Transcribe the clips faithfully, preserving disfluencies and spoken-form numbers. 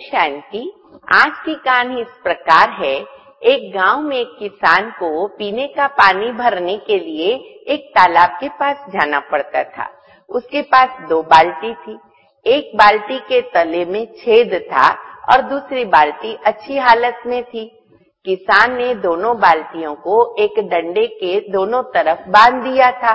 शांति। आज की कहानी इस प्रकार है। एक गांव में एक किसान को पीने का पानी भरने के लिए एक तालाब के पास जाना पड़ता था। उसके पास दो बाल्टी थी। एक बाल्टी के तले में छेद था और दूसरी बाल्टी अच्छी हालत में थी। किसान ने दोनों बाल्टियों को एक डंडे के दोनों तरफ बांध दिया था।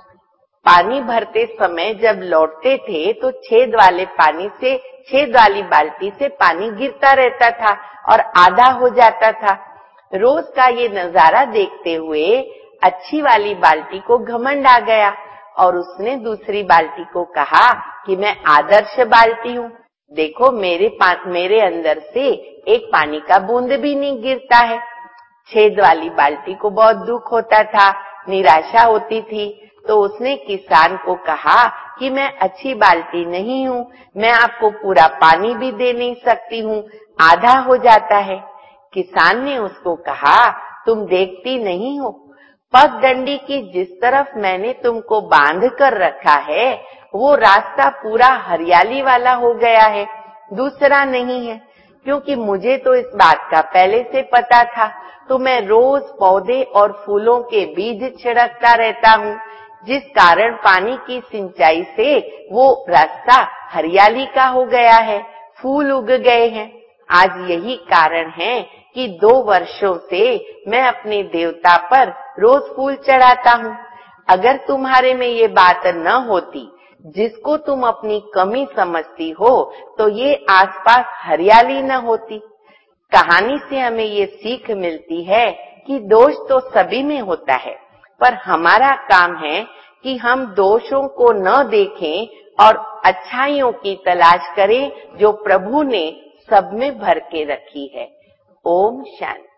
पानी भरते समय जब लौटते थे तो छेद वाले पानी से छेद वाली बाल्टी से पानी गिरता रहता था और आधा हो जाता था। रोज का ये नजारा देखते हुए अच्छी वाली बाल्टी को घमंड आ गया और उसने दूसरी बाल्टी को कहा कि मैं आदर्श बाल्टी हूँ। देखो मेरे मेरे अंदर से एक पानी का बूंद भी नहीं गिरता है। छेद वाली बाल्टी को बहुत दुख होता था, निराशा होती थी। तो उसने किसान को कहा कि मैं अच्छी बाल्टी नहीं हूँ, मैं आपको पूरा पानी भी दे नहीं सकती हूँ, आधा हो जाता है। किसान ने उसको कहा, तुम देखती नहीं हो, पगडंडी की जिस तरफ मैंने तुमको बांध कर रखा है वो रास्ता पूरा हरियाली वाला हो गया है, दूसरा नहीं है। क्योंकि मुझे तो इस बात का पहले से पता था, तो मैं रोज पौधे और फूलों के बीज छिड़कता रहता हूँ, जिस कारण पानी की सिंचाई से वो रास्ता हरियाली का हो गया है, फूल उग गए हैं। आज यही कारण है कि दो वर्षों से मैं अपने देवता पर रोज फूल चढ़ाता हूँ। अगर तुम्हारे में ये बात न होती जिसको तुम अपनी कमी समझती हो तो ये आसपास हरियाली न होती। कहानी से हमें ये सीख मिलती है कि दोष तो सभी में होता है, पर हमारा काम है कि हम दोषों को न देखें और अच्छाइयों की तलाश करें जो प्रभु ने सब में भर के रखी है। ओम शांति।